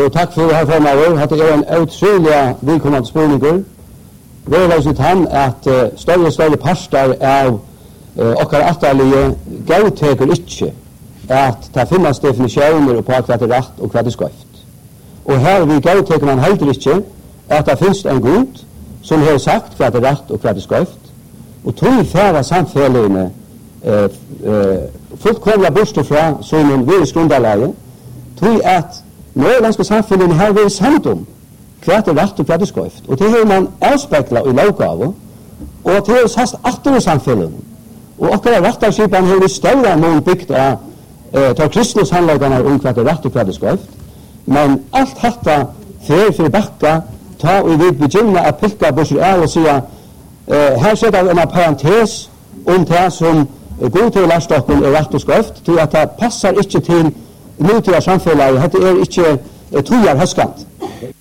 og takk for herr formaður. Det en utrolig velkommende spørninger. Verðløset han at større parter av okkar atterlige gauteker ikke at det finnes definisjoner på hva det rett og hva det skøyft. Og her vi gauteker man heller ikke at det finnes en Gud som har sagt hva det rett og hva det skøyft. Og tog færre samfellene fullkomlig bortsett fra sånn virusgrunderleie, tog at norrlandske samfunnene har vært samt om hva det rett og hva det skøyft. Og det har man avspeklet i lovgave, og det har sagt atter i samfunnene. Og akkurat rettarskipen har vært større mån bygd av kristnes handleggene om hva det rett og hva det skøyft. Men alt dette for bakka, ta og vi begynner å pilke bortsett av og sier her setter vi en parentes om det som god til lærstokken rett og skøyft, til at det passer ikke til nutida samfunnet, det ikke tojar høskant.